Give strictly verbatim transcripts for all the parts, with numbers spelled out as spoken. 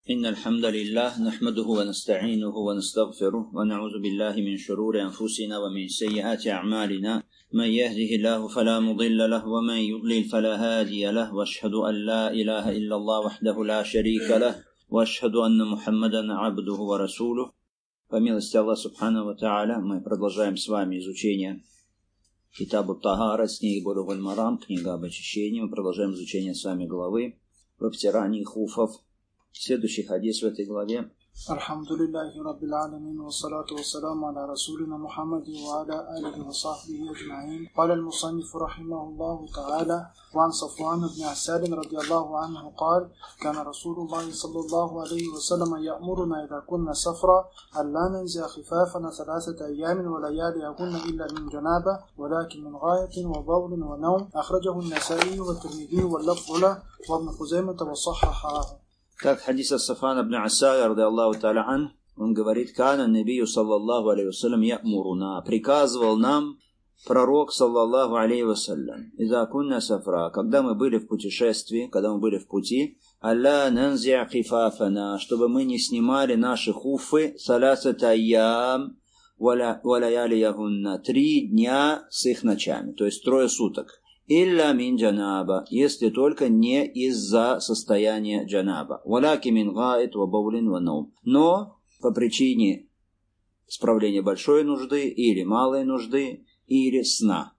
إن الحمد لله نحمده ونستعينه ونستغفره ونعوذ بالله من شرور أنفسنا ومن سيئات أعمالنا من يهده الله فلا مضل له ومن يضلل فلا هادي له وأشهد أن لا إله إلا الله وحده لا شريك له وأشهد أن محمدا عبده ورسوله. По милости Аллаха Субхану ва Тааля, мы продолжаем с вами изучение Китабу Тагара, с книги Булуг аль-Марам, книга об очищении. Мы продолжаем изучение с вами главы в обтирании хуфов. Следующий хадис в этой главе. Альхамдулиллахи Раббил Аламин, вассалату вассаламу аля расулина Мухаммади ва аля алихи ва сахбихи аджмаин. Каля аль-мусаннифу рахимахуллаху та'аля, ван Сафван ибн Асалин радiyallahu анху قال: كان رسول الله صلى الله عليه وسلم يأمرنا إذا كنا سفرا ألا ننزع خفافنا ثلاثة أيام ولياليهن إلا من جنابة ولكن من غاية وبول ونوم. أخرجه النسائي والترمذي واللفظ له وابن خزيمة وصححه. Как хадис Сафвана ибн Асаля, радиаллаху та'аля ан, он говорит: «Кана набию, саллаллаху алейхи вассалям, я'муруна», приказывал нам пророк, саллаллаху алейхи вассалям, «Иза кунна сафра», когда мы были в путешествии, когда мы были в пути, «Алла нанзи'а хифафана», чтобы мы не снимали наши хуфы, «Саласата айям валаялиягунна», три дня с их ночами, то есть трое суток. «Илля мин джанаба», если только не из-за состояния джанаба. «Валяки мин гаит ва баулин ва наум», но по причине справления большой нужды или малой нужды или сна.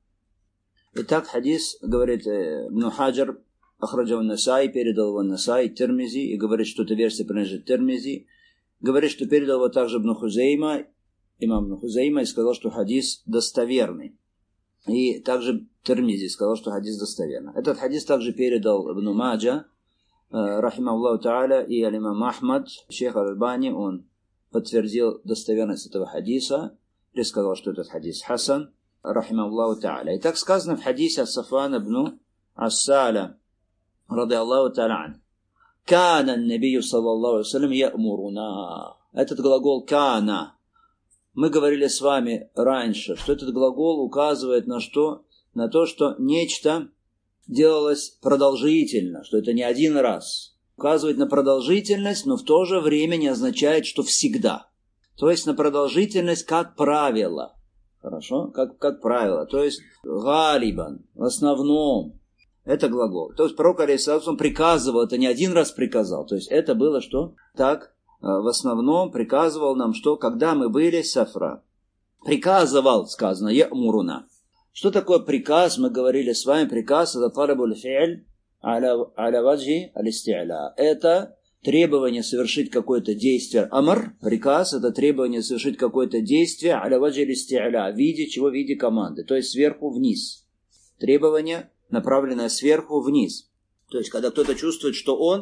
Итак, хадис, говорит Ибн Хаджар, ахраджав Насай, передал его Насай, Тирмизи, и говорит, что эта версия принадлежит Тирмизи. Говорит, что передал его также Ибн Хузейма, имам Ибн Хузейма, и сказал, что хадис достоверный. И также Тирмизи сказал, что хадис достоверный. Этот хадис также передал Ибн Маджа, рахимахуллаху та'аля, и аль-имам Ахмад, шейх аль-Альбани, он подтвердил достоверность этого хадиса, и сказал, что этот хадис хасан, рахимахуллаху та'аля. И так сказано в хадисе от Сафвана ибн Ассаля, радиаллаху та'аля ан. «Кана ан-набию саллаллаху алейхи вассалям я'муруна». Этот глагол «кана». Мы говорили с вами раньше, что этот глагол указывает на что? На то, что нечто делалось продолжительно, что это не один раз. Указывает на продолжительность, но в то же время не означает, что всегда. То есть на продолжительность как правило. Хорошо? Как, как правило. То есть галибан, в основном. Это глагол. То есть пророк алейхиссалям приказывал, это не один раз приказал. То есть это было что? Так. В основном приказывал нам, что когда мы были сафра. Приказывал, сказано, я'муруна. Что такое приказ? Мы говорили с вами, приказ это талабуль фи'ль аля ваджи аль-исти'ля. Это требование совершить какое-то действие. Амр, приказ, это требование совершить какое-то действие аля ваджи аль-исти'ля, в виде чего? В виде команды, то есть сверху вниз. Требование, направленное сверху вниз. То есть, когда кто-то чувствует, что он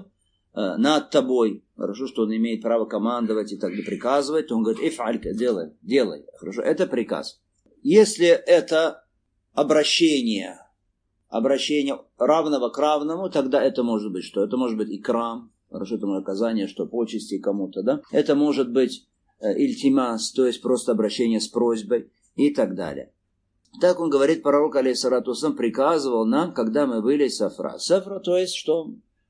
над тобой, хорошо, что он имеет право командовать и так далее, приказывать, то он говорит, ифалька, делай, делай, хорошо, это приказ. Если это обращение, обращение равного к равному, тогда это может быть что? Это может быть икрам, хорошо, это может оказание, что почести кому-то, да? Это может быть э, ильтимас, то есть просто обращение с просьбой и так далее. Так он говорит, пророк, алейхиссалату вассалям, приказывал нам, когда мы были сафра. Сафра, то есть что?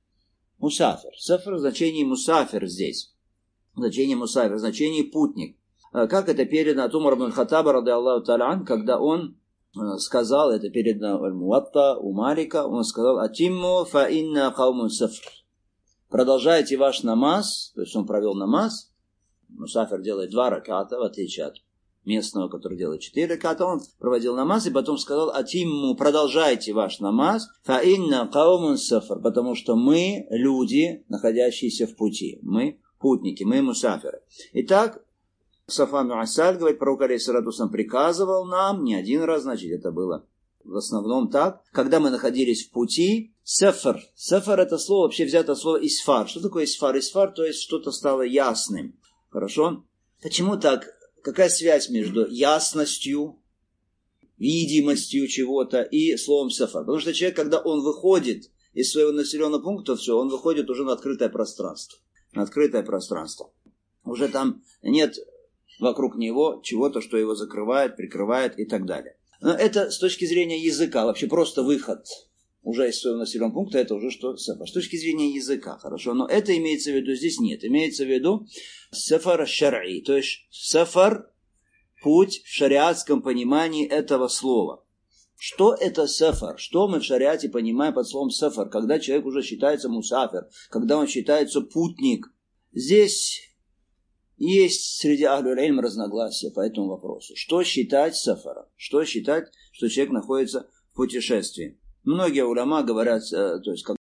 Мусафир. Сафр в значении мусафир здесь. В значении мусафир, в значении путник. Как это передано от Умара ибн Хаттаба, радиаллаху та'аля ан, когда он сказал, это передано аль-Муатта, у Малика, он сказал, атимму фа инна каумун сафр. Продолжайте ваш намаз, то есть он провел намаз, мусафир делает два раката, в отличие от местного, который делает четыре раката, он проводил намаз и потом сказал, атимму, продолжайте ваш намаз, фа инна каумун сафр, потому что мы люди, находящиеся в пути, мы путники, мы мусафиры. Итак, Сафван ибн Асаль, говорит, пророк алейхиссалату вассалям приказывал нам, не один раз, значит, это было в основном так, когда мы находились в пути, сафр, сафр это слово, вообще взято от слова исфар. Что такое исфар? Исфар, то есть что-то стало ясным. Хорошо? Почему так? Какая связь между ясностью, видимостью чего-то и словом сафар? Потому что человек, когда он выходит из своего населенного пункта, все, он выходит уже на открытое пространство. На открытое пространство. Уже там нет вокруг него чего-то, что его закрывает, прикрывает и так далее. Но это с точки зрения языка, вообще просто выход. уже из своего населенного пункта, это уже что? Сафар. С точки зрения языка, хорошо. Но это имеется в виду, здесь нет. Имеется в виду сафар шар'и, то есть сафар, путь в шариатском понимании этого слова. Что это сафар? Что мы в шариате понимаем под словом сафар? Когда человек уже считается мусафир, когда он считается путник. Здесь есть среди ахлюль-илм разногласия по этому вопросу. Что считать сафаром? Что считать, что человек находится в путешествии? Многие уляма говорят, то есть, как